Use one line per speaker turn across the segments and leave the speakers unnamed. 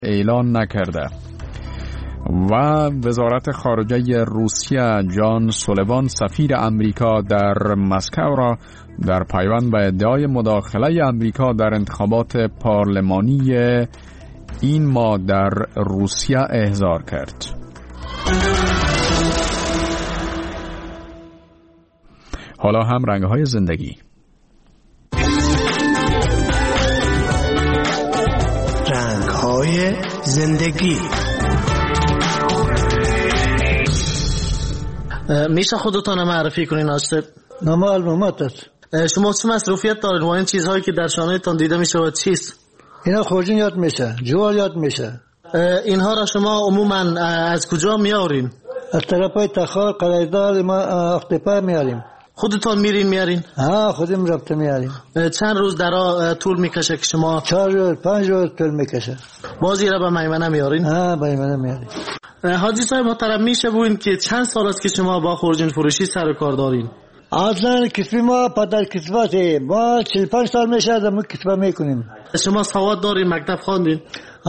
اعلان نکرده. و وزارت خارجه روسیه جان سولیوان سفیر امریکا در مسکو را در پیوند به ادعای مداخله امریکا در انتخابات پارلمانی این ماه در روسیه احضار کرد. حالا هم رنگ‌های زندگی.
رنگ‌های زندگی.
میشه خودتان معرفی کنین آستد؟
نام علومات است.
شما چه مصروفیت دارید و این چیزهایی که در شانهتان دیده میشه و چیست؟
اینا خورجین یاد میشه، جوال یاد میشه.
اینها را شما عموما از کجا میارین؟
از طرفای تخار قرایدار ما اختپا میاریم.
خودتان میارین؟
ها خودم رفته میاریم.
چند روز در طول میکشه که شما؟
4 روز 5 روز طول میکشه.
بازی را به میمنه میارین؟
ها به میمنه میاریم.
حاجی صاحب محترم میشه بگوین که چند سال است که شما با خورجین فروشی سر و کار دارین؟
اصلا کسبی ما پدر کسباته، ما 45 سال میشه از ما کسبه میکنیم.
شما سواد دارین؟ مکتب خواندین؟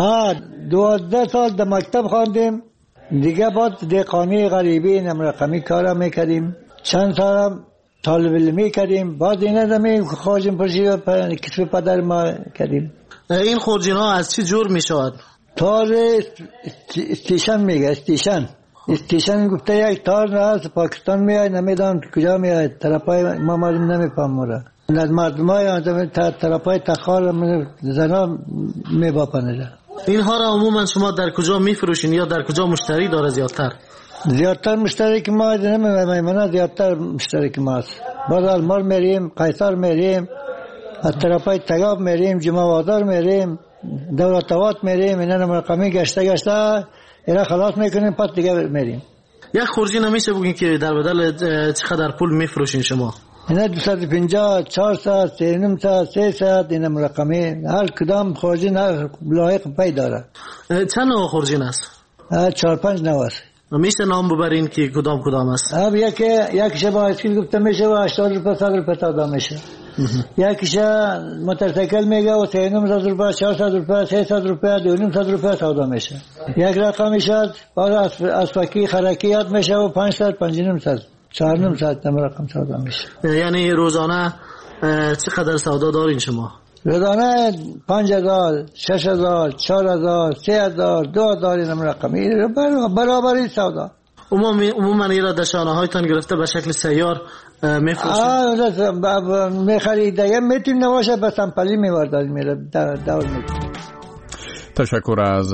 12 سال در مکتب خواندیم، دیگه بعد دهقانی غریبی رقمی کارا میکردیم، چند سال طالب علمی کردیم، بعد اینا زمین خواجم پرشی کسب پدر ما کردیم.
این خورجین ها از چی جور میشود؟
تار استیشن میگه، استیشن گفته یک تار از پاکستان میاد، نمیدونم کجا میاد، طرفای ما معلوم نمیفهم مورا از مردم های طرفای تخار زنا میباپنه.
اینها را عموما شما در کجا میفروشین یا در کجا مشتری داره زیادتر مشتری که ما نمیمونه، زیادتر مشتری که ماست. بعد المار میریم، قیصر میریم، از طرفای تگاب میریم، جمعوادار میریم، دولتوات میریم، اینا مرقمی گشته اینا خلاص میکنیم، پس دیگه میریم. یک خورجین نمیشه بگین که در بدل چقدر پول میفروشین شما؟
اینا 250 400 300 300 اینا مرقمی، هر کدام خورجین هر لایق پی داره.
چند نوع خورجین است؟
4-5 نوع است.
میشه نام ببرین که کدام است؟
یک شبا اسکیل گفته میشه و 80 روپیه 100 روپیه تا میشه. یکیش موتورسیکل میگه و 300 روپیه 400 روپیه 300 روپیه 200 روپیه سودا میشه. یک رقمی شد بعد از فکی خرکی یاد میشه و 500 500 400 رقم سودا میشه.
یعنی روزانه چقدر سودا دارین شما؟
روزانه 5000 6000 4000 3000 2000 این رقمی برابری سودا.
عموما ایرا دشانه هایتان گرفته به شکل سیار میفروشید؟
میخریده میتونیم نباشه به سمپلی میورداریم میره دور میکنیم.
تشکر از